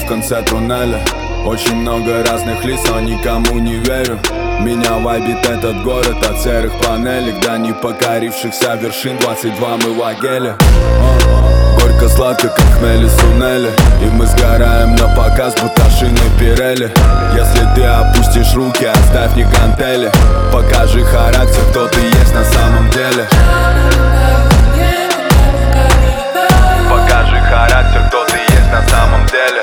в конце туннеля. Очень много разных лиц, но никому не верю. Меня вайбит этот город от серых панелек до непокорившихся вершин. 22 мы в Агеле. Горько-сладко, как хмели сунели. И мы сгораем на показ, будто шины Пирелли. Если ты опустишь руки, оставь не гантели. Покажи характер, кто ты есть на самом деле. Покажи характер, кто ты есть на самом деле.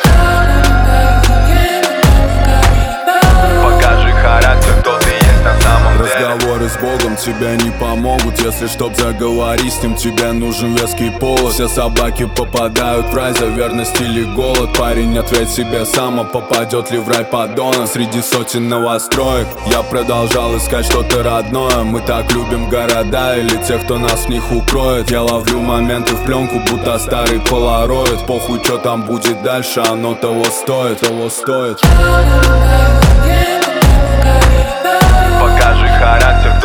Покажи характер, кто ты есть на самом деле. Разговоры с Богом тебе не помогут. Если чтоб заговорить с ним, тебе нужен веский повод. Все собаки попадают в рай за верность или голод. Парень, ответь себе сам, а попадет ли в рай подонок. Среди сотен новостроек я продолжал искать что-то родное. Мы так любим города или тех, кто нас в них укроет. Я ловлю моменты в пленку, будто старый полароид. Похуй, что там будет дальше, оно того стоит, того стоит. Покажи характер.